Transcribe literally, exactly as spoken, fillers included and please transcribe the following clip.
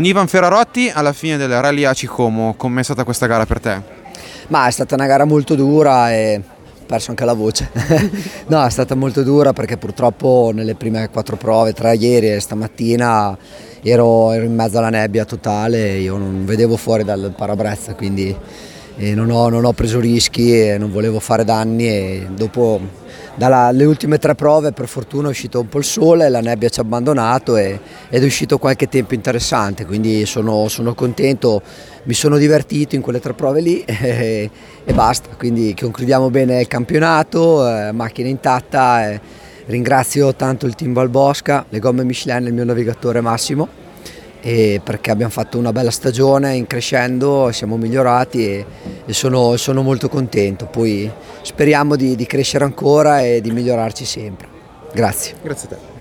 con Ivan Ferrarotti alla fine del Rally Aci Como. Com'è stata questa gara per te? Ma è stata una gara molto dura e ho perso anche la voce. No, è stata molto dura perché purtroppo nelle prime quattro prove, tra ieri e stamattina, ero, ero in mezzo alla nebbia totale, io non vedevo fuori dal parabrezza, quindi eh, non, ho, non ho preso rischi e non volevo fare danni, e dopo dalle ultime tre prove per fortuna è uscito un po' il sole, la nebbia ci ha abbandonato e, ed è uscito qualche tempo interessante, quindi sono, sono contento, mi sono divertito in quelle tre prove lì e, e basta, quindi concludiamo bene il campionato, eh, macchina intatta, eh, ringrazio tanto il team Valbosca, le gomme Michelin e il mio navigatore Massimo, e perché abbiamo fatto una bella stagione in crescendo, siamo migliorati e, e sono, sono molto contento. Poi speriamo di, di crescere ancora e di migliorarci sempre. Grazie. Grazie a te.